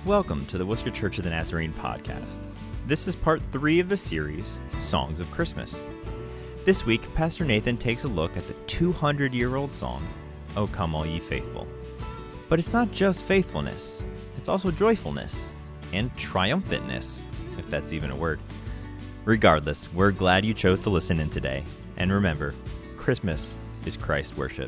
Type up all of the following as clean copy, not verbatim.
Welcome to the Worcester Church of the Nazarene podcast. This is part 3 of the series, Songs of Christmas. This week, Pastor Nathan takes a look at the 200-year-old song, O Come All Ye Faithful. But it's not just faithfulness, it's also joyfulness and triumphantness, if that's even a word. Regardless, we're glad you chose to listen in today. And remember, Christmas is Christ worship.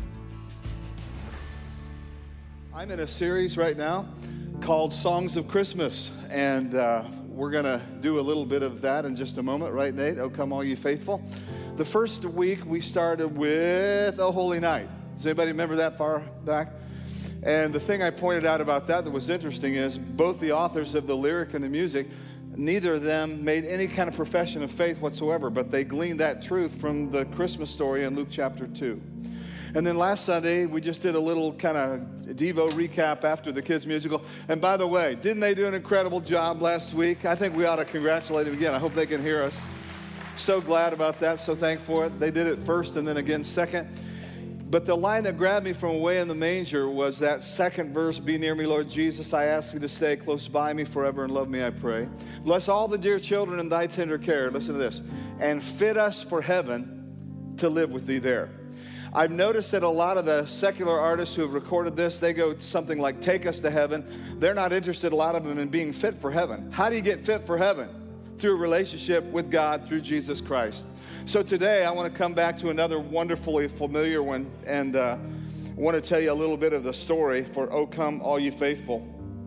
I'm in a series right now called Songs of Christmas, and we're going to do a little bit of that in just a moment, right, Nate? Oh, come all you faithful. The first week we started with O Holy Night. Does anybody remember that far back? And the thing I pointed out about that was interesting is both the authors of the lyric and the music, neither of them made any kind of profession of faith whatsoever, but they gleaned that truth from the Christmas story in Luke chapter 2. And then last Sunday, we just did a little kind of Devo recap after the kids' musical. And by the way, didn't they do an incredible job last week? I think we ought to congratulate them again. I hope they can hear us. So glad about that, so thankful for it. They did it first and then again second. But the line that grabbed me from Away in the Manger was that second verse, Be near me, Lord Jesus. I ask you to stay close by me forever and love me, I pray. Bless all the dear children in thy tender care. Listen to this. And fit us for heaven to live with thee there. I've noticed that a lot of the secular artists who have recorded this, they go something like, take us to heaven. They're not interested, a lot of them, in being fit for heaven. How do you get fit for heaven? Through a relationship with God through Jesus Christ. So today I want to come back to another wonderfully familiar one, and I want to tell you a little bit of the story for O Come All Ye Faithful.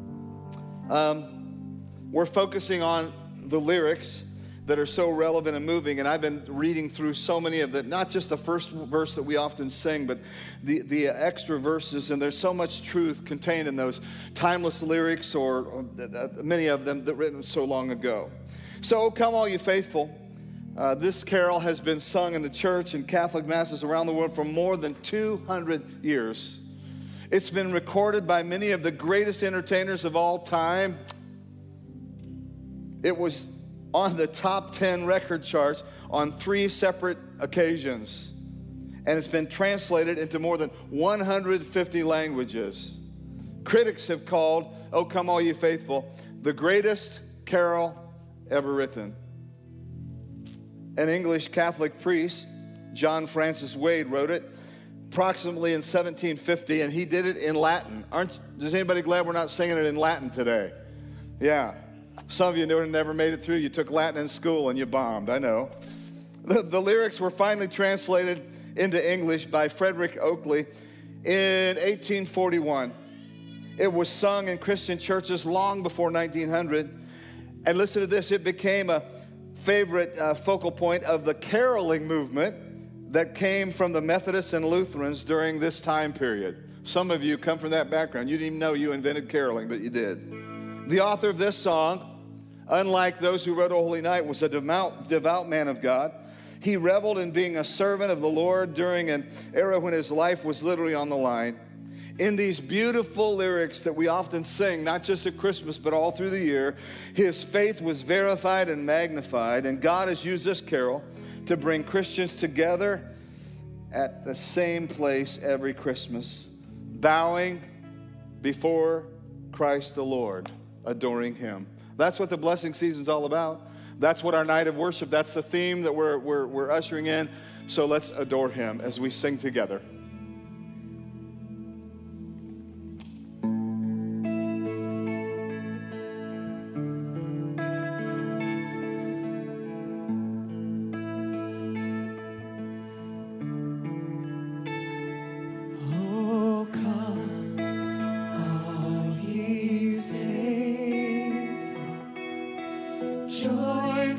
We're focusing on the lyrics that are so relevant and moving, and I've been reading through so many of them, not just the first verse that we often sing, but the extra verses, and there's so much truth contained in those timeless lyrics, or many of them that were written so long ago. So, O Come All You Faithful, this carol has been sung in the church and Catholic masses around the world for more than 200 years. It's been recorded by many of the greatest entertainers of all time. It was on the top 10 record charts on 3 separate occasions. And it's been translated into more than 150 languages. Critics have called O Come All Ye Faithful the greatest carol ever written. An English Catholic priest, John Francis Wade, wrote it approximately in 1750, and he did it in Latin. Is anybody glad we're not singing it in Latin today? Yeah. Some of you never made it through. You took Latin in school and you bombed, I know. The lyrics were finally translated into English by Frederick Oakley in 1841. It was sung in Christian churches long before 1900. And listen to this, it became a favorite focal point of the caroling movement that came from the Methodists and Lutherans during this time period. Some of you come from that background. You didn't even know you invented caroling, but you did. The author of this song, unlike those who wrote O Holy Night, was a devout man of God. He reveled in being a servant of the Lord during an era when his life was literally on the line. In these beautiful lyrics that we often sing, not just at Christmas, but all through the year, his faith was verified and magnified, and God has used this carol to bring Christians together at the same place every Christmas, bowing before Christ the Lord, adoring him. That's what the blessing season's all about. That's what our night of worship, that's the theme that we're ushering in. So let's adore him as we sing together.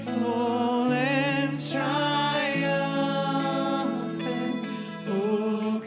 Joyful and triumphant, oh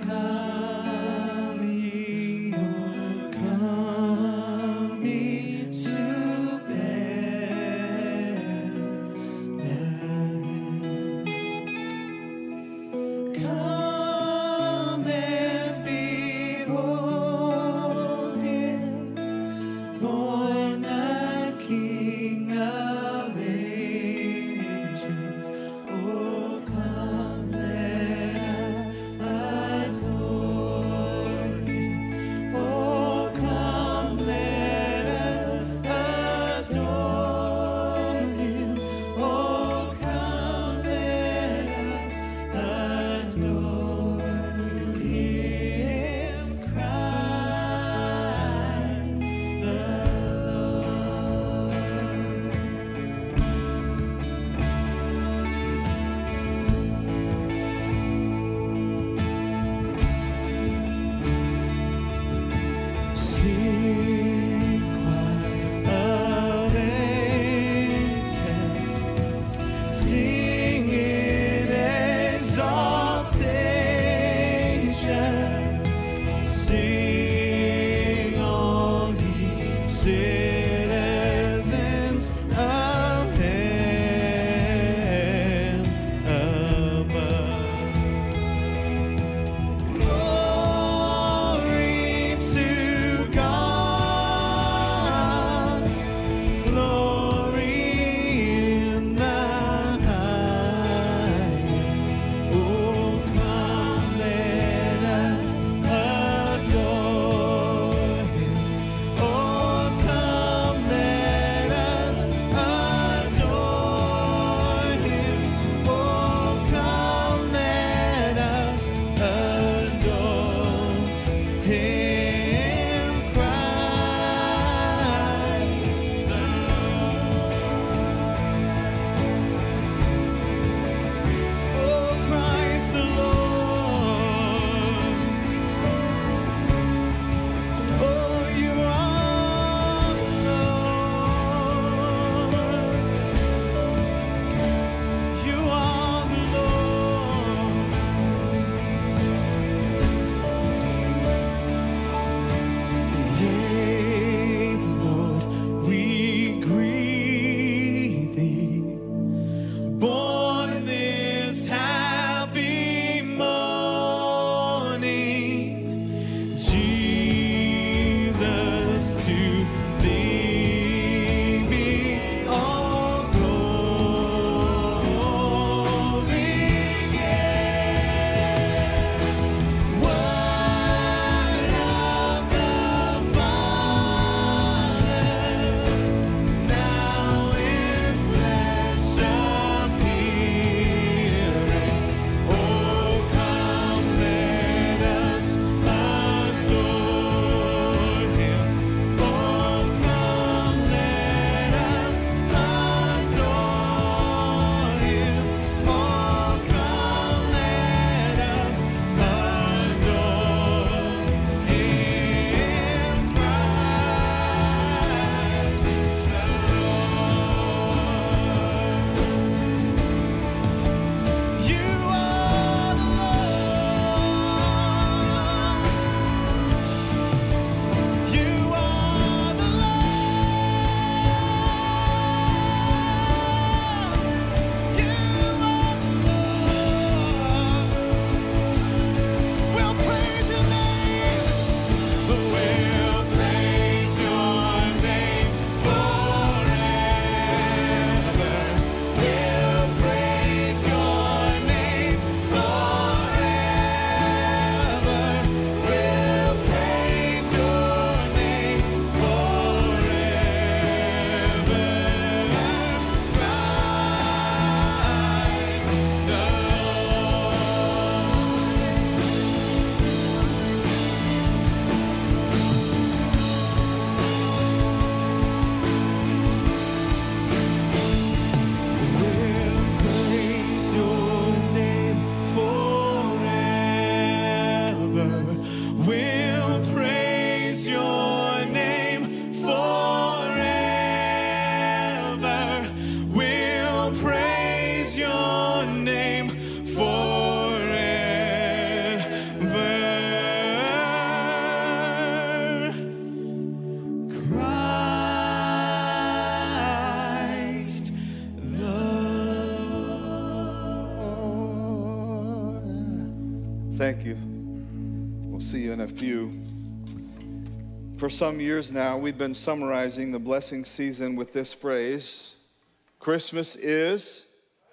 Thank you. We'll see you in a few. For some years now, we've been summarizing the blessing season with this phrase, Christmas is.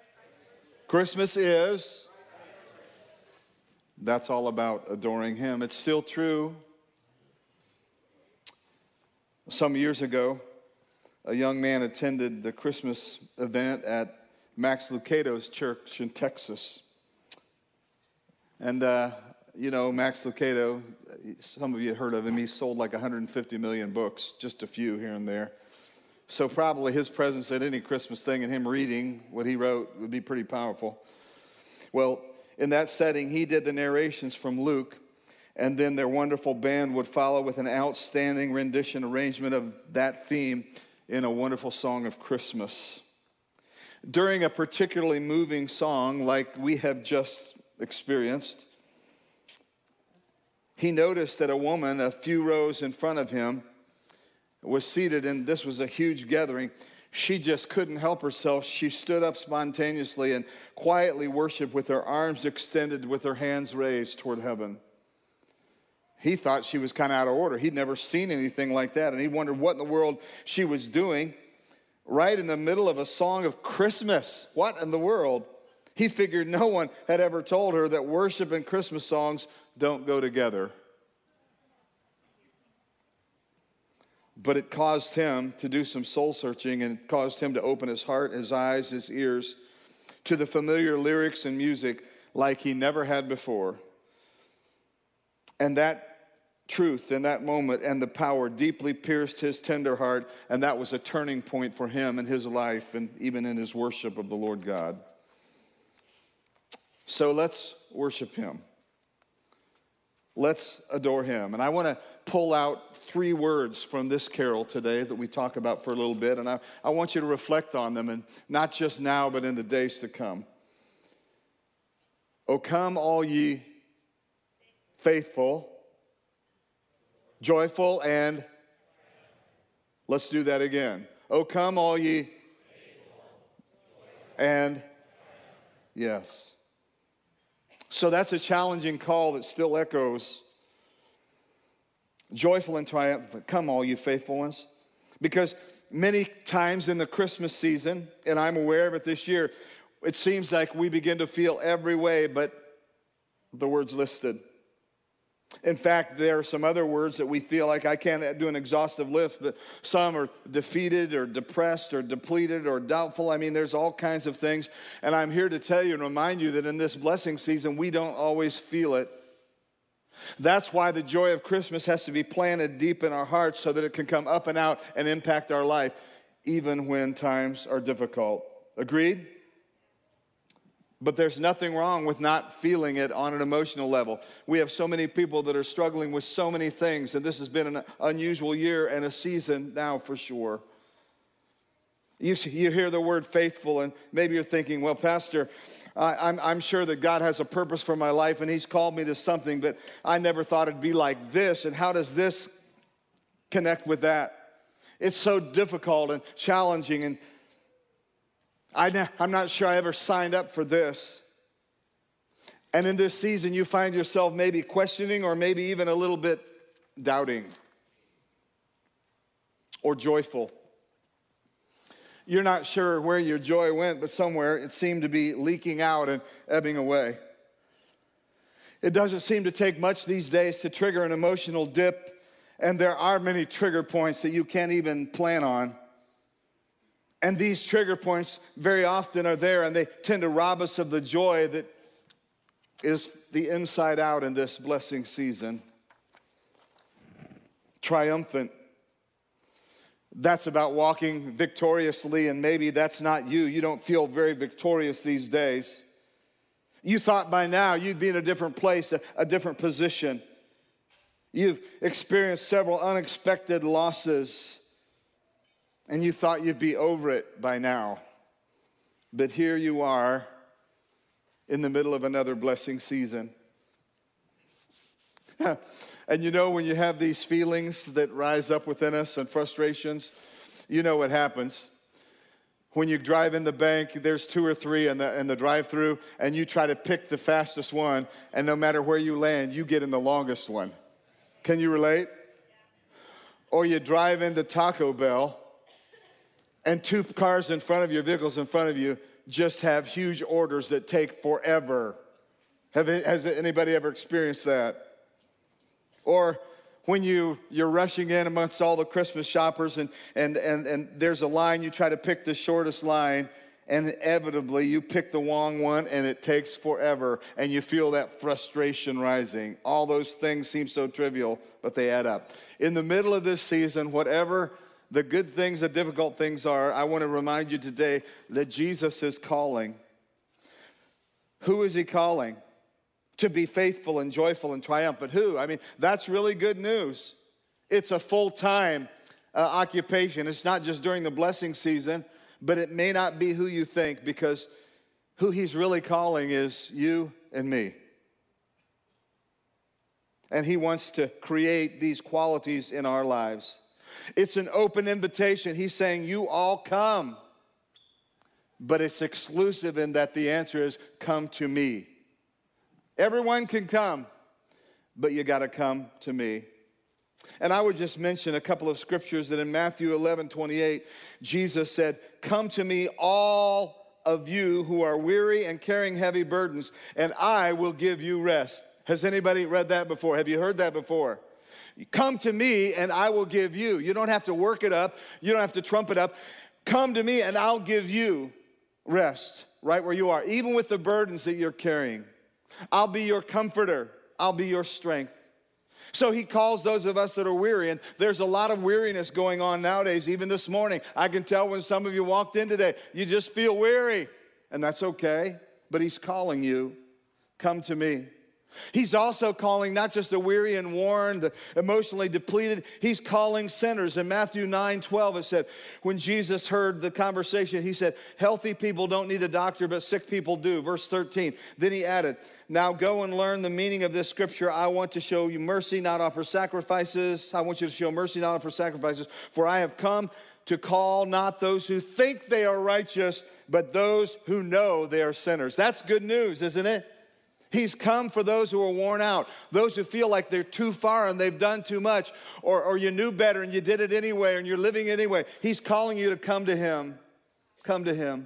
That's all about adoring Him. It's still true. Some years ago, a young man attended the Christmas event at Max Lucado's church in Texas. And, Max Lucado, some of you heard of him. He sold like 150 million books, just a few here and there. So probably his presence at any Christmas thing and him reading what he wrote would be pretty powerful. Well, in that setting, he did the narrations from Luke, and then their wonderful band would follow with an outstanding rendition arrangement of that theme in a wonderful song of Christmas. During a particularly moving song like we have just experienced, he noticed that a woman a few rows in front of him was seated, and this was a huge gathering. She just couldn't help herself. She stood up spontaneously and quietly worshiped with her arms extended, with her hands raised toward heaven. He thought she was kind of out of order. He'd never seen anything like that, and he wondered what in the world she was doing right in the middle of a song of Christmas. What in the world? He figured no one had ever told her that worship and Christmas songs don't go together. But it caused him to do some soul searching, and caused him to open his heart, his eyes, his ears to the familiar lyrics and music like he never had before. And that truth in that moment and the power deeply pierced his tender heart, and that was a turning point for him in his life and even in his worship of the Lord God. So let's worship Him. Let's adore Him. And I want to pull out 3 words from this carol today that we talk about for a little bit, and I want you to reflect on them, and not just now, but in the days to come. O come, all ye faithful, joyful, and let's do that again. O come, all ye and yes. So that's a challenging call that still echoes. Joyful and triumphant, come all you faithful ones. Because many times in the Christmas season, and I'm aware of it this year, it seems like we begin to feel every way but the words listed. In fact, there are some other words that we feel like I can't do an exhaustive list, but some are defeated or depressed or depleted or doubtful. I mean, there's all kinds of things. And I'm here to tell you and remind you that in this blessing season, we don't always feel it. That's why the joy of Christmas has to be planted deep in our hearts so that it can come up and out and impact our life, even when times are difficult. Agreed? But there's nothing wrong with not feeling it on an emotional level. We have so many people that are struggling with so many things, and this has been an unusual year and a season now for sure. You hear the word faithful, and maybe you're thinking, well, Pastor, I'm sure that God has a purpose for my life, and He's called me to something, but I never thought it'd be like this, and how does this connect with that? It's so difficult and challenging, and I'm not sure I ever signed up for this. And in this season, you find yourself maybe questioning or maybe even a little bit doubting or joyful. You're not sure where your joy went, but somewhere it seemed to be leaking out and ebbing away. It doesn't seem to take much these days to trigger an emotional dip, and there are many trigger points that you can't even plan on. And these trigger points very often are there, and they tend to rob us of the joy that is the inside out in this blessing season. Triumphant. That's about walking victoriously, and maybe that's not you. You don't feel very victorious these days. You thought by now you'd be in a different place, a different position. You've experienced several unexpected losses, and you thought you'd be over it by now. But here you are in the middle of another blessing season. And you know, when you have these feelings that rise up within us and frustrations, you know what happens. When you drive in the bank, there's 2 or 3 in the drive-thru, and you try to pick the fastest one, and no matter where you land, you get in the longest one. Can you relate? Or you drive into Taco Bell, and 2 cars in front of you, vehicles in front of you, just have huge orders that take forever. Has anybody ever experienced that? Or when you're rushing in amongst all the Christmas shoppers and there's a line, you try to pick the shortest line, and inevitably you pick the wrong one and it takes forever, and you feel that frustration rising. All those things seem so trivial, but they add up. In the middle of this season, whatever the good things, the difficult things are, I want to remind you today that Jesus is calling. Who is he calling? To be faithful and joyful and triumphant. Who? I mean, that's really good news. It's a full-time occupation. It's not just during the blessing season, but it may not be who you think, because who he's really calling is you and me. And he wants to create these qualities in our lives. It's an open invitation. He's saying, you all come. But it's exclusive in that the answer is, come to me. Everyone can come, but you got to come to me. And I would just mention a couple of scriptures that in Matthew 11:28, Jesus said, come to me, all of you who are weary and carrying heavy burdens, and I will give you rest. Has anybody read that before? Have you heard that before? Come to me and I will give you. You don't have to work it up. You don't have to trump it up. Come to me and I'll give you rest right where you are, even with the burdens that you're carrying. I'll be your comforter. I'll be your strength. So he calls those of us that are weary, and there's a lot of weariness going on nowadays. Even this morning, I can tell when some of you walked in today, you just feel weary, and that's okay, but he's calling you, come to me. He's also calling not just the weary and worn, the emotionally depleted. He's calling sinners. In Matthew 9:12, it said, when Jesus heard the conversation, he said, healthy people don't need a doctor, but sick people do. Verse 13, then he added, now go and learn the meaning of this scripture. I want to show you mercy, not offer sacrifices. I want you to show mercy, not offer sacrifices. For I have come to call not those who think they are righteous, but those who know they are sinners. That's good news, isn't it? He's come for those who are worn out, those who feel like they're too far and they've done too much, or you knew better and you did it anyway and you're living anyway. He's calling you to come to him. Come to him.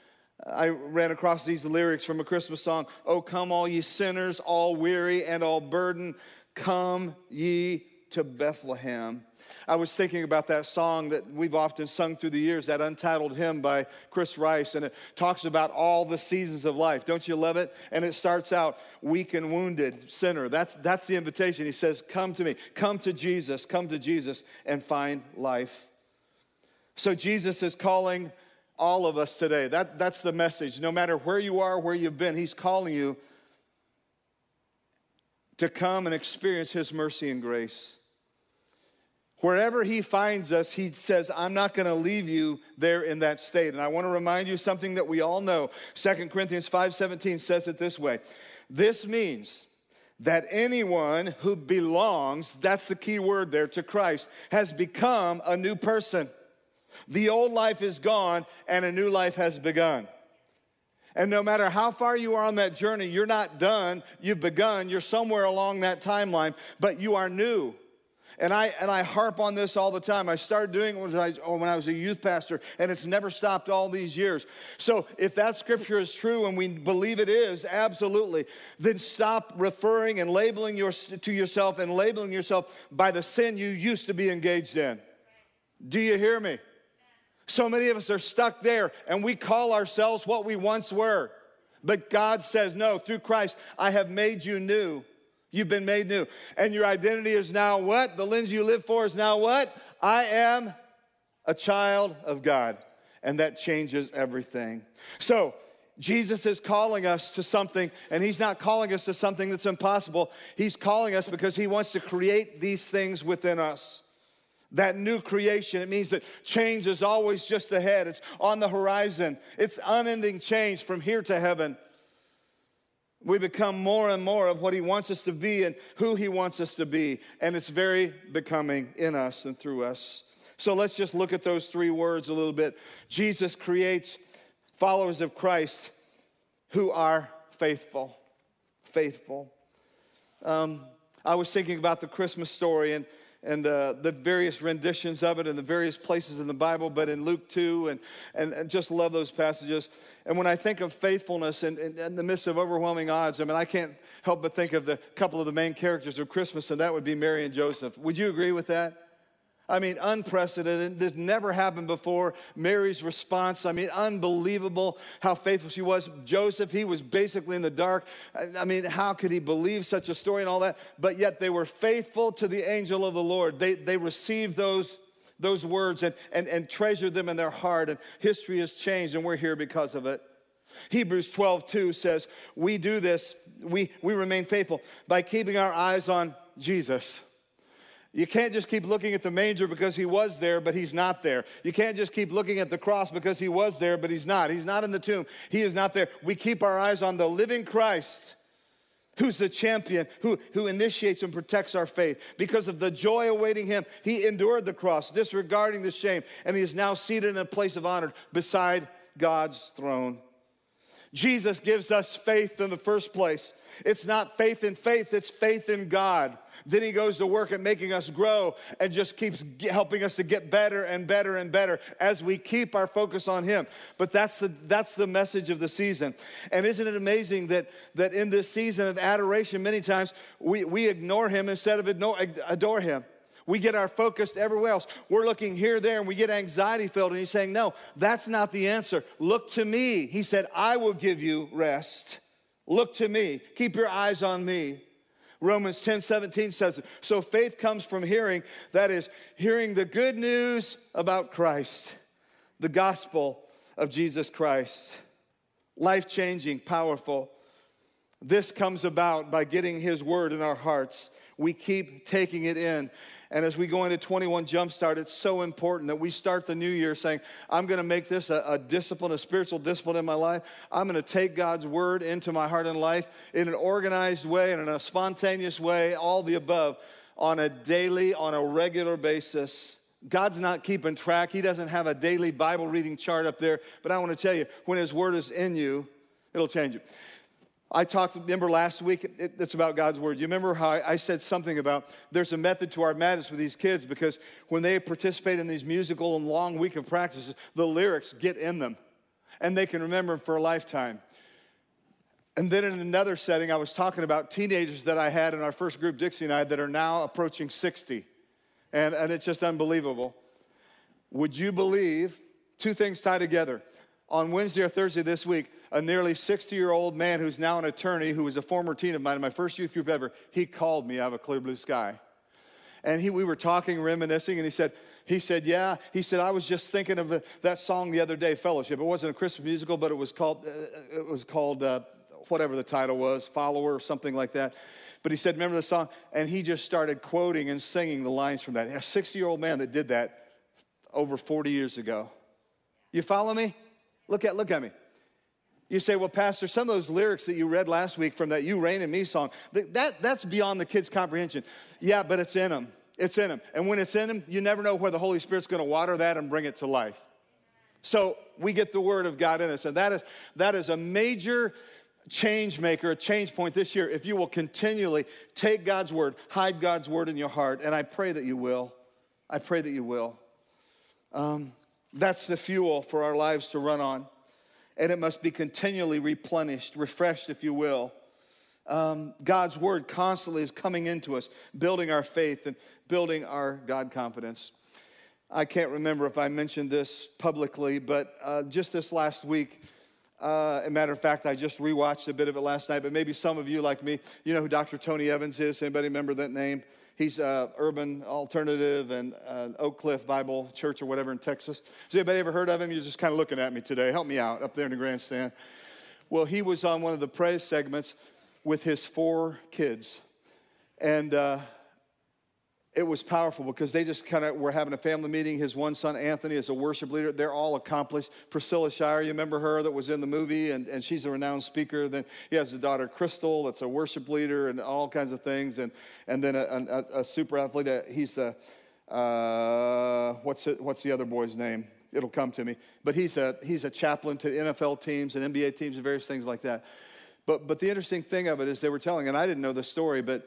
I ran across these lyrics from a Christmas song. Oh, come all ye sinners, all weary and all burdened, come ye to Bethlehem. I was thinking about that song that we've often sung through the years, that untitled hymn by Chris Rice, and it talks about all the seasons of life. Don't you love it? And it starts out, weak and wounded sinner. That's the invitation. He says, come to me, come to Jesus and find life. So Jesus is calling all of us today. That's the message. No matter where you are, where you've been, he's calling you to come and experience his mercy and grace. Wherever he finds us, he says, I'm not going to leave you there in that state. And I want to remind you something that we all know. 2 Corinthians 5:17 says it this way. This means that anyone who belongs, that's the key word there, to Christ, has become a new person. The old life is gone and a new life has begun. And no matter how far you are on that journey, you're not done, you've begun, you're somewhere along that timeline, but you are new. And I harp on this all the time. I started doing it when I was a youth pastor, and it's never stopped all these years. So if that scripture is true, and we believe it is, absolutely, then stop referring and labeling to yourself and labeling yourself by the sin you used to be engaged in. Do you hear me? So many of us are stuck there, and we call ourselves what we once were. But God says, no, through Christ, I have made you new. You've been made new. And your identity is now what? The lens you live for is now what? I am a child of God. And that changes everything. So, Jesus is calling us to something, and he's not calling us to something that's impossible. He's calling us because he wants to create these things within us. That new creation, it means that change is always just ahead. It's on the horizon. It's unending change from here to heaven. We become more and more of what he wants us to be and who he wants us to be. And it's very becoming in us and through us. So let's just look at those three words a little bit. Jesus creates followers of Christ who are faithful. Faithful. I was thinking about the Christmas story and the various renditions of it in the various places in the Bible, but in Luke 2, and just love those passages. And when I think of faithfulness in the midst of overwhelming odds, I mean, I can't help but think of the couple of the main characters of Christmas, and that would be Mary and Joseph. Would you agree with that? I mean, unprecedented. This never happened before. Mary's response, I mean, unbelievable how faithful she was. Joseph, he was basically in the dark. I mean, how could he believe such a story and all that? But yet they were faithful to the angel of the Lord. They received those words and treasured them in their heart. And history has changed, and we're here because of it. Hebrews 12:2 says, we do this, we remain faithful by keeping our eyes on Jesus. You can't just keep looking at the manger because he was there, but he's not there. You can't just keep looking at the cross because he was there, but he's not. He's not in the tomb. He is not there. We keep our eyes on the living Christ, who's the champion, who initiates and protects our faith. Because of the joy awaiting him, he endured the cross, disregarding the shame, and he is now seated in a place of honor beside God's throne. Jesus gives us faith in the first place. It's not faith in faith, it's faith in God. Then he goes to work at making us grow and just keeps helping us to get better and better and better as we keep our focus on him. But that's the message of the season. And isn't it amazing that in this season of adoration, many times we ignore him instead of adore him. We get our focus everywhere else. We're looking here, there, and we get anxiety filled. And he's saying, no, that's not the answer. Look to me. He said, I will give you rest. Look to me. Keep your eyes on me. Romans 10:17 says, so faith comes from hearing, that is, hearing the good news about Christ, the gospel of Jesus Christ. Life-changing, powerful. This comes about by getting his word in our hearts. We keep taking it in. And as we go into 21 Jumpstart, it's so important that we start the new year saying, I'm going to make this a discipline, a spiritual discipline in my life. I'm going to take God's word into my heart and life in an organized way and in a spontaneous way, all the above, on a daily, on a regular basis. God's not keeping track. He doesn't have a daily Bible reading chart up there. But I want to tell you, when his word is in you, it'll change you. Remember last week, it's about God's word. You remember how I said something about there's a method to our madness with these kids because when they participate in these musical and long week of practices, the lyrics get in them and they can remember them for a lifetime. And then in another setting, I was talking about teenagers that I had in our first group, Dixie and I, that are now approaching 60. And it's just unbelievable. Would you believe two things tie together? On Wednesday or Thursday this week, a nearly 60-year-old man who's now an attorney, who was a former teen of mine in my first youth group ever, he called me out of a clear blue sky. And we were talking, reminiscing, and he said, yeah. He said, I was just thinking of that song the other day, Fellowship. It wasn't a Christmas musical, but it was called whatever the title was, Follower or something like that. But he said, remember the song? And he just started quoting and singing the lines from that. A 60-year-old man that did that over 40 years ago. You follow me? Look at me. You say, well, Pastor, some of those lyrics that you read last week from that You Reign in Me song, that's beyond the kids' comprehension. Yeah, but it's in them. It's in them. And when it's in them, you never know where the Holy Spirit's going to water that and bring it to life. So we get the word of God in us. And that is a major change maker, a change point this year. If you will continually take God's word, hide God's word in your heart, and I pray that you will. I pray that you will. That's the fuel for our lives to run on. And it must be continually replenished, refreshed, if you will. God's word constantly is coming into us, building our faith and building our God confidence. I can't remember if I mentioned this publicly, but just this last week, as a matter of fact, I just rewatched a bit of it last night, but maybe some of you like me, you know who Dr. Tony Evans is? Anybody remember that name? He's Urban Alternative and Oak Cliff Bible Church or whatever in Texas. Has anybody ever heard of him? You're just kind of looking at me today. Help me out up there in the grandstand. Well, he was on one of the praise segments with his 4 kids. And it was powerful because they just kind of were having a family meeting. His one son, Anthony, is a worship leader. They're all accomplished. Priscilla Shire, you remember her that was in the movie, and she's a renowned speaker. Then he has a daughter, Crystal, that's a worship leader and all kinds of things. And then a super athlete. He's the, what's the other boy's name? It'll come to me. But he's a chaplain to NFL teams and NBA teams and various things like that. But the interesting thing of it is they were telling, and I didn't know the story, but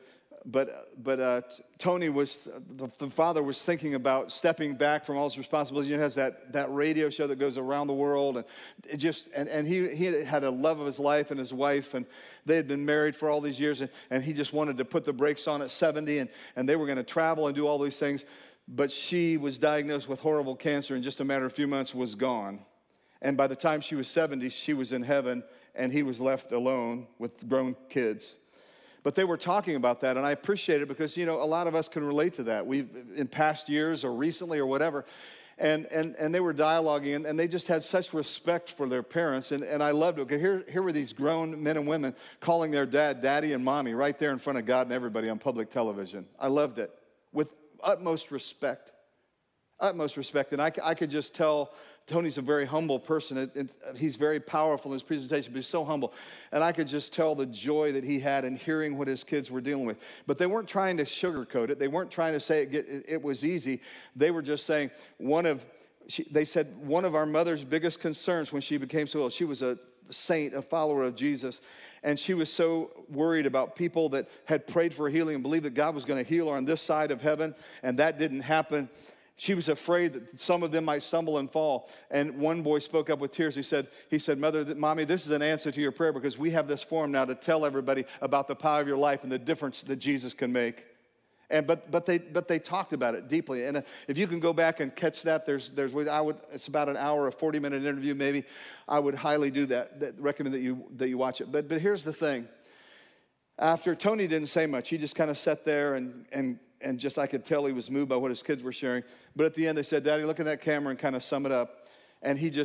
Tony was, the father was thinking about stepping back from all his responsibilities. He has that radio show that goes around the world, and it just, and he had a love of his life and his wife, and they had been married for all these years, and he just wanted to put the brakes on at 70, and they were going to travel and do all these things. But she was diagnosed with horrible cancer in just a matter of a few months, was gone. And by the time she was 70, she was in heaven, and he was left alone with grown kids. But they were talking about that, and I appreciate it because, a lot of us can relate to that. We've, in past years or recently or whatever, and they were dialoguing, and they just had such respect for their parents, and I loved it. Here were these grown men and women calling their dad daddy and mommy right there in front of God and everybody on public television. I loved it with utmost respect. Utmost respect, and I could just tell Tony's a very humble person. He's very powerful in his presentation, but he's so humble. And I could just tell the joy that he had in hearing what his kids were dealing with. But they weren't trying to sugarcoat it. They weren't trying to say it was easy. They were just saying they said one of our mother's biggest concerns when she became so ill, she was a saint, a follower of Jesus, and she was so worried about people that had prayed for healing and believed that God was going to heal her on this side of heaven, and that didn't happen. She was afraid that some of them might stumble and fall. And one boy spoke up with tears. He said, Mommy, this is an answer to your prayer because we have this forum now to tell everybody about the power of your life and the difference that Jesus can make. But they talked about it deeply. And if you can go back and catch that, it's about an hour, a 40-minute interview maybe. I would highly do that. Recommend that you watch it. But here's the thing. After Tony didn't say much, he just kind of sat there and just I could tell he was moved by what his kids were sharing. But at the end they said, Daddy, look at that camera and kind of sum it up. And he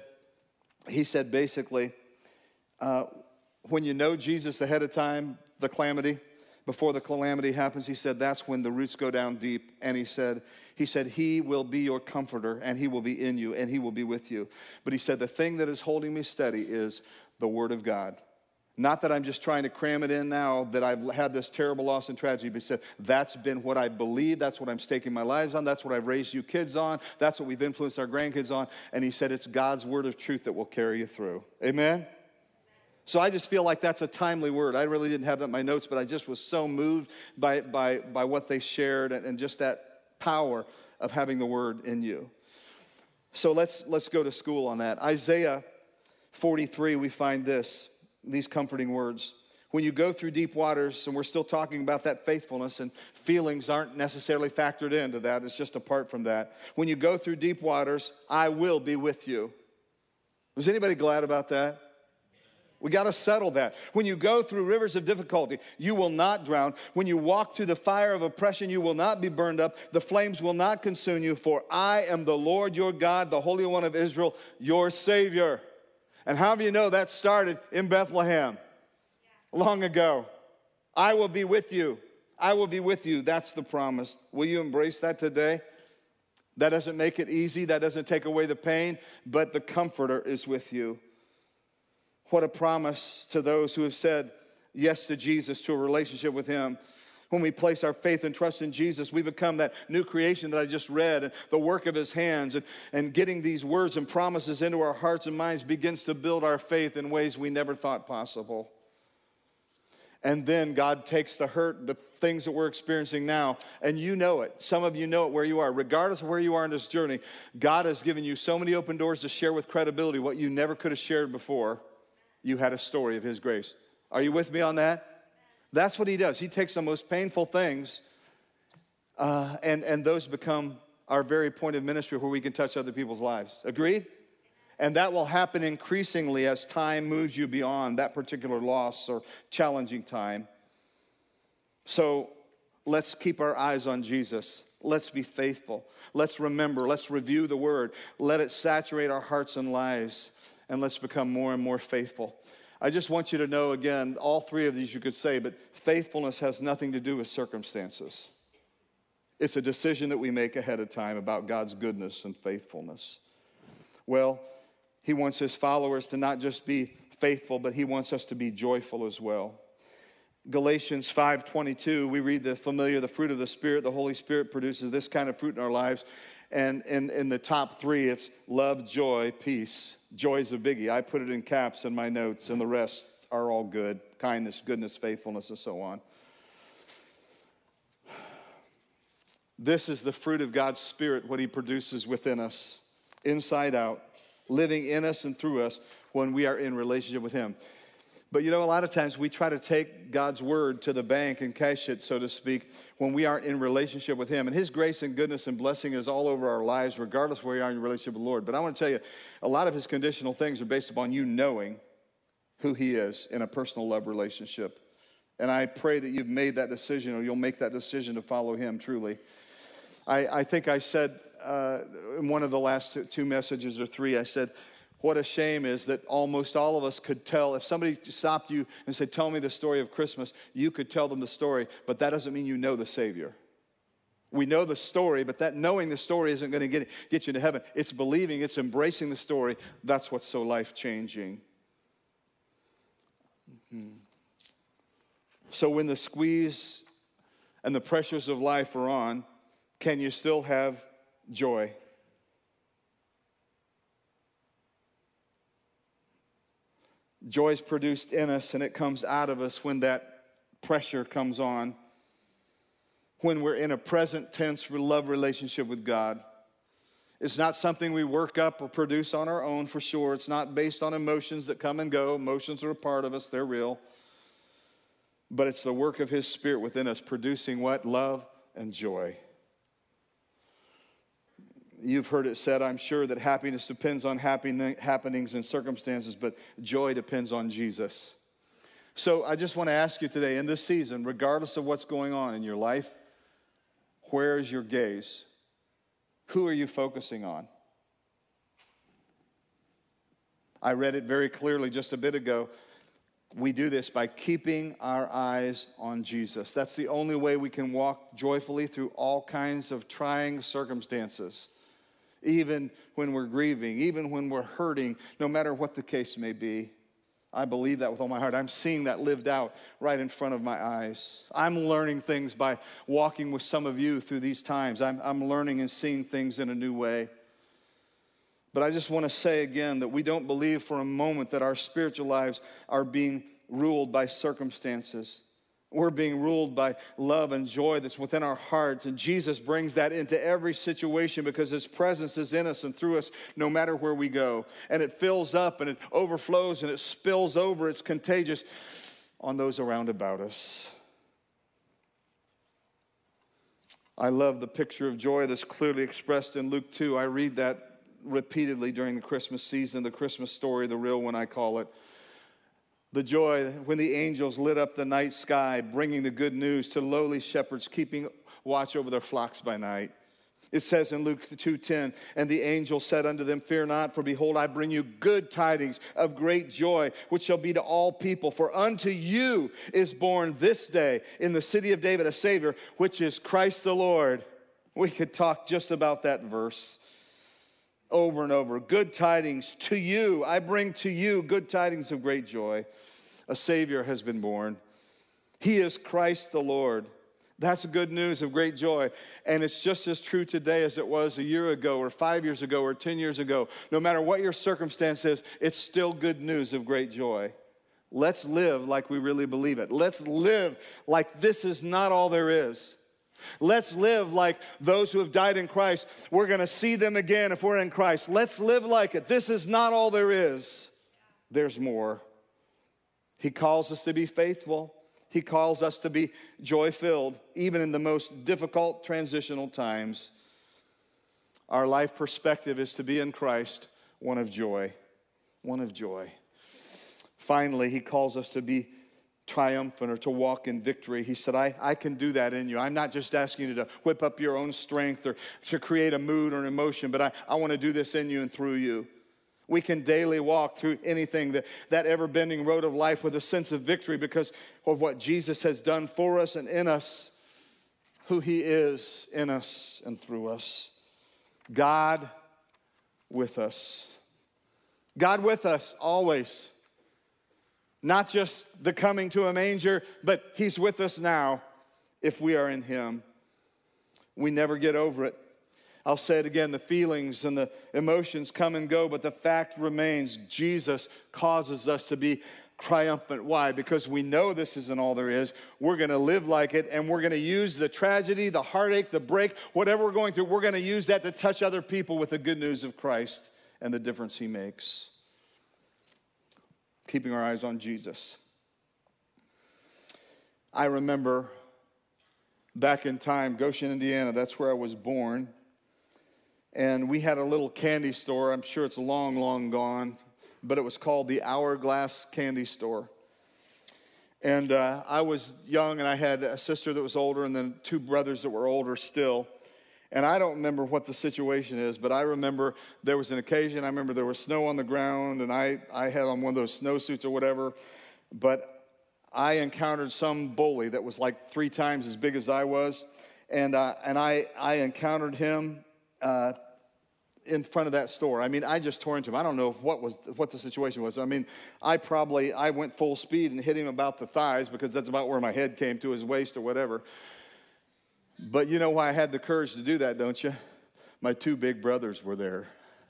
said basically, when you know Jesus ahead of time, the calamity, before the calamity happens, he said that's when the roots go down deep. And he said he will be your comforter and he will be in you and he will be with you. But he said the thing that is holding me steady is the word of God. Not that I'm just trying to cram it in now that I've had this terrible loss and tragedy, but he said, that's been what I believe, that's what I'm staking my lives on, that's what I've raised you kids on, that's what we've influenced our grandkids on, and he said it's God's word of truth that will carry you through. Amen? So I just feel like that's a timely word. I really didn't have that in my notes, but I just was so moved by what they shared and just that power of having the word in you. So let's go to school on that. Isaiah 43, we find these comforting words. When you go through deep waters, and we're still talking about that faithfulness, and feelings aren't necessarily factored into that, it's just apart from that. When you go through deep waters, I will be with you. Was anybody glad about that? We got to settle that. When you go through rivers of difficulty, you will not drown. When you walk through the fire of oppression, you will not be burned up. The flames will not consume you, for I am the Lord your God, the Holy One of Israel, your Savior. And how do you know that started in Bethlehem long ago? I will be with you. I will be with you. That's the promise. Will you embrace that today? That doesn't make it easy. That doesn't take away the pain, but the Comforter is with you. What a promise to those who have said yes to Jesus, to a relationship with him. When we place our faith and trust in Jesus, we become that new creation that I just read, and the work of his hands, and getting these words and promises into our hearts and minds begins to build our faith in ways we never thought possible. And then God takes the hurt, the things that we're experiencing now, and you know it. Some of you know it where you are. Regardless of where you are in this journey, God has given you so many open doors to share with credibility what you never could have shared before. You had a story of his grace. Are you with me on that? That's what he does. He takes the most painful things, and those become our very point of ministry where we can touch other people's lives. Agreed? And that will happen increasingly as time moves you beyond that particular loss or challenging time. So let's keep our eyes on Jesus. Let's be faithful. Let's remember. Let's review the word. Let it saturate our hearts and lives, and let's become more and more faithful. I just want you to know, again, all three of these you could say, but faithfulness has nothing to do with circumstances. It's a decision that we make ahead of time about God's goodness and faithfulness. Well, he wants his followers to not just be faithful, but he wants us to be joyful as well. Galatians 5:22, we read the fruit of the Spirit. The Holy Spirit produces this kind of fruit in our lives. And in the top three, it's love, joy, peace. Joy's a biggie. I put it in caps in my notes, and the rest are all good. Kindness, goodness, faithfulness, and so on. This is the fruit of God's Spirit, what he produces within us, inside out, living in us and through us when we are in relationship with him. But you know, a lot of times we try to take God's word to the bank and cash it, so to speak, when we aren't in relationship with him. And his grace and goodness and blessing is all over our lives, regardless of where you are in your relationship with the Lord. But I want to tell you, a lot of his conditional things are based upon you knowing who he is in a personal love relationship. And I pray that you've made that decision, or you'll make that decision to follow him truly. I think I said in one of the last two messages or three, I said, what a shame is that almost all of us could tell. If somebody stopped you and said, tell me the story of Christmas, you could tell them the story, but that doesn't mean you know the Savior. We know the story, but that knowing the story isn't going to get you into heaven. It's believing, it's embracing the story. That's what's so life-changing. So when the squeeze and the pressures of life are on, can you still have joy? Joy is produced in us, and it comes out of us when that pressure comes on. When we're in a present tense love relationship with God. It's not something we work up or produce on our own, for sure. It's not based on emotions that come and go. Emotions are a part of us. They're real. But it's the work of his Spirit within us producing what? Love and joy. You've heard it said, I'm sure, that happiness depends on happenings and circumstances, but joy depends on Jesus. So I just want to ask you today, in this season, regardless of what's going on in your life, where is your gaze? Who are you focusing on? I read it very clearly just a bit ago. We do this by keeping our eyes on Jesus. That's the only way we can walk joyfully through all kinds of trying circumstances. Even when we're grieving, even when we're hurting, no matter what the case may be. I believe that with all my heart. I'm seeing that lived out right in front of my eyes. I'm learning things by walking with some of you through these times. I'm learning and seeing things in a new way. But I just want to say again that we don't believe for a moment that our spiritual lives are being ruled by circumstances. We're being ruled by love and joy that's within our hearts. And Jesus brings that into every situation because his presence is in us and through us no matter where we go. And it fills up and it overflows and it spills over. It's contagious on those around about us. I love the picture of joy that's clearly expressed in Luke 2. I read that repeatedly during the Christmas season, the Christmas story, the real one I call it. The joy when the angels lit up the night sky, bringing the good news to lowly shepherds, keeping watch over their flocks by night. It says in Luke 2:10, and the angel said unto them, fear not, for behold, I bring you good tidings of great joy, which shall be to all people. For unto you is born this day in the city of David a Savior, which is Christ the Lord. We could talk just about that verse over and over. Good tidings to you. I bring to you good tidings of great joy. A Savior has been born. He is Christ the Lord. That's good news of great joy. And it's just as true today as it was a year ago or 5 years ago or 10 years ago. No matter what your circumstance is, it's still good news of great joy. Let's live like we really believe it. Let's live like this is not all there is. Let's live like those who have died in Christ. We're going to see them again if we're in Christ. Let's live like it. This is not all there is. There's more. He calls us to be faithful. He calls us to be joy-filled, even in the most difficult transitional times. Our life perspective is to be in Christ, one of joy. One of joy. Finally, he calls us to be triumphant or to walk in victory. He said, I can do that in you. I'm not just asking you to whip up your own strength or to create a mood or an emotion, but I want to do this in you and through you. We can daily walk through anything, that ever-bending road of life with a sense of victory because of what Jesus has done for us and in us, who he is in us and through us. God with us. God with us always. Not just the coming to a manger, but he's with us now if we are in him. We never get over it. I'll say it again, the feelings and the emotions come and go, but the fact remains, Jesus causes us to be triumphant. Why? Because we know this isn't all there is. We're going to live like it, and we're going to use the tragedy, the heartache, the break, whatever we're going through, we're going to use that to touch other people with the good news of Christ and the difference he makes. Keeping our eyes on Jesus. I remember back in time, Goshen, Indiana, that's where I was born. And we had a little candy store. I'm sure it's long, long gone. But it was called the Hourglass Candy Store. And I was young, and I had a sister that was older and then two brothers that were older still. And I don't remember what the situation is, but I remember there was an occasion. I remember there was snow on the ground, and I had on one of those snowsuits or whatever. But I encountered some bully that was like 3 times as big as I was. And I encountered him in front of that store. I mean, I just tore into him. I don't know what the situation was. I mean, I went full speed and hit him about the thighs because that's about where my head came to, his waist or whatever. But you know why I had the courage to do that, don't you? My 2 big brothers were there.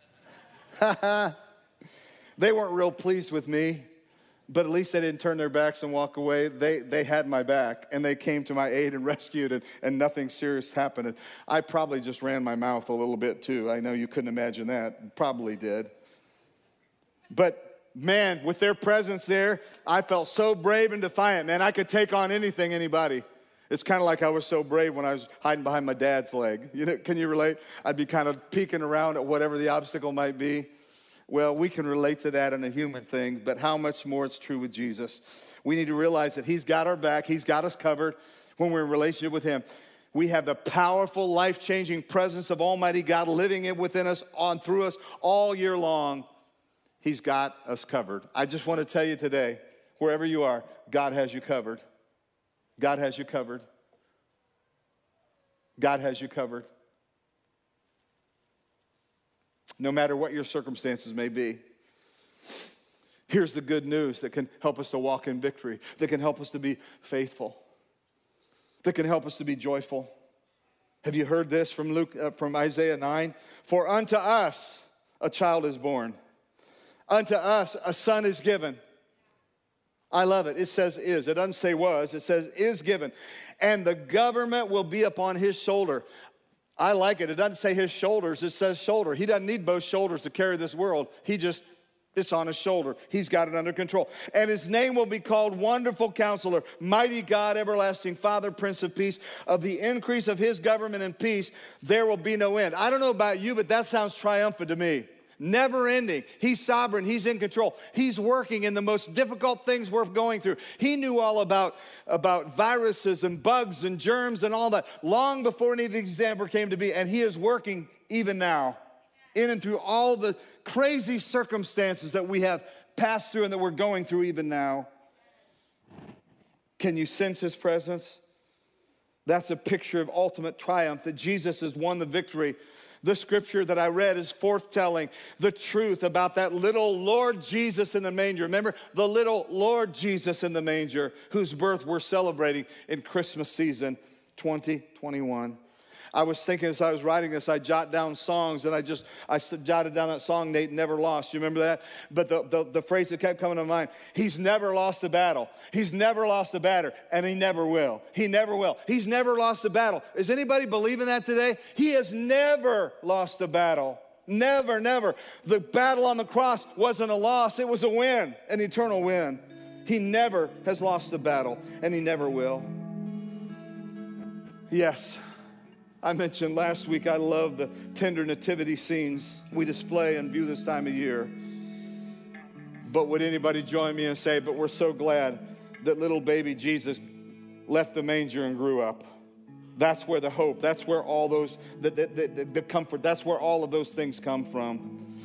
They weren't real pleased with me, but at least they didn't turn their backs and walk away. They had my back, and they came to my aid and rescued it, and nothing serious happened. And I probably just ran my mouth a little bit too. I know you couldn't imagine that. Probably did. But man, with their presence there, I felt so brave and defiant. Man, I could take on anything, anybody. It's kind of like I was so brave when I was hiding behind my dad's leg. You know, can you relate? I'd be kind of peeking around at whatever the obstacle might be. Well, we can relate to that in a human thing, but how much more it's true with Jesus. We need to realize that he's got our back. He's got us covered when we're in relationship with him. We have the powerful, life-changing presence of Almighty God living within us, on through us all year long. He's got us covered. I just want to tell you today, wherever you are, God has you covered. God has you covered. God has you covered. No matter what your circumstances may be. Here's the good news that can help us to walk in victory, that can help us to be faithful, that can help us to be joyful. Have you heard this from Isaiah 9? For unto us a child is born. Unto us a son is given. I love it. It says is. It doesn't say was. It says is given. And the government will be upon his shoulder. I like it. It doesn't say his shoulders. It says shoulder. He doesn't need both shoulders to carry this world. It's on his shoulder. He's got it under control. And his name will be called Wonderful Counselor, Mighty God, Everlasting Father, Prince of Peace. Of the increase of his government and peace, there will be no end. I don't know about you, but that sounds triumphant to me. Never ending. He's sovereign. He's in control. He's working in the most difficult things we're going through. He knew all about viruses and bugs and germs and all that long before any of these ever came to be. And he is working even now in and through all the crazy circumstances that we have passed through and that we're going through even now. Can you sense his presence? That's a picture of ultimate triumph, that Jesus has won the victory. The scripture that I read is forthtelling the truth about that little Lord Jesus in the manger. Remember, the little Lord Jesus in the manger, whose birth we're celebrating in Christmas season 2021. I was thinking as I was writing this, I jot down songs, and I jotted down that song, Nate Never Lost. You remember that? But the phrase that kept coming to mind, he's never lost a battle. He's never lost a battle, and he never will. He never will. He's never lost a battle. Is anybody believing that today? He has never lost a battle. Never, never. The battle on the cross wasn't a loss. It was a win, an eternal win. He never has lost a battle, and he never will. Yes. I mentioned last week I love the tender nativity scenes we display and view this time of year. But would anybody join me and say, but we're so glad that little baby Jesus left the manger and grew up. That's where the hope, that's where all those, the comfort, that's where all of those things come from.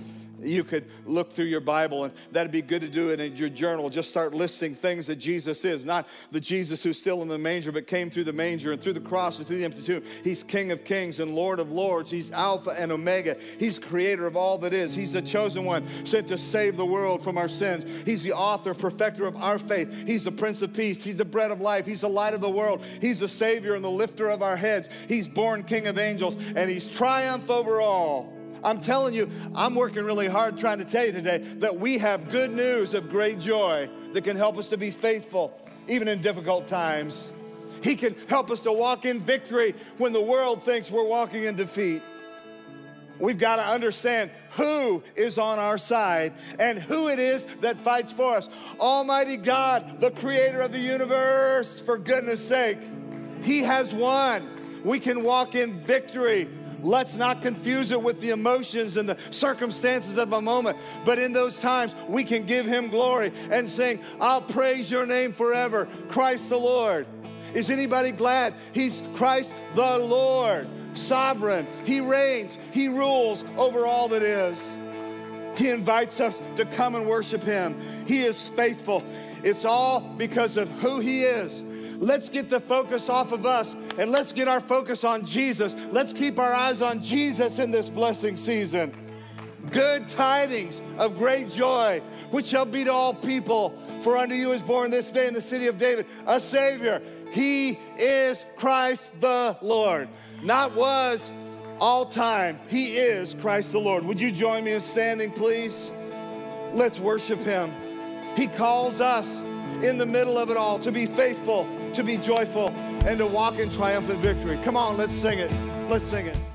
You could look through your Bible, and that'd be good to do it in your journal. Just start listing things that Jesus is. Not the Jesus who's still in the manger, but came through the manger and through the cross and through the empty tomb. He's King of kings and Lord of lords. He's Alpha and Omega. He's creator of all that is. He's the chosen one sent to save the world from our sins. He's the author, perfecter of our faith. He's the Prince of Peace. He's the bread of life. He's the light of the world. He's the Savior and the lifter of our heads. He's born King of angels, and He's triumph over all. I'm telling you, I'm working really hard trying to tell you today that we have good news of great joy that can help us to be faithful, even in difficult times. He can help us to walk in victory when the world thinks we're walking in defeat. We've got to understand who is on our side and who it is that fights for us. Almighty God, the creator of the universe, for goodness sake, He has won. We can walk in victory. Let's not confuse it with the emotions and the circumstances of a moment. But in those times, we can give Him glory and sing, I'll praise your name forever, Christ the Lord. Is anybody glad He's Christ the Lord, sovereign? He reigns, He rules over all that is. He invites us to come and worship Him. He is faithful. It's all because of who He is. Let's get the focus off of us and let's get our focus on Jesus. Let's keep our eyes on Jesus in this blessing season. Good tidings of great joy, which shall be to all people. For unto you is born this day in the city of David a Savior. He is Christ the Lord. Not was, all time. He is Christ the Lord. Would you join me in standing, please? Let's worship Him. He calls us in the middle of it all to be faithful, to be joyful, and to walk in triumphant victory. Come on, let's sing it. Let's sing it.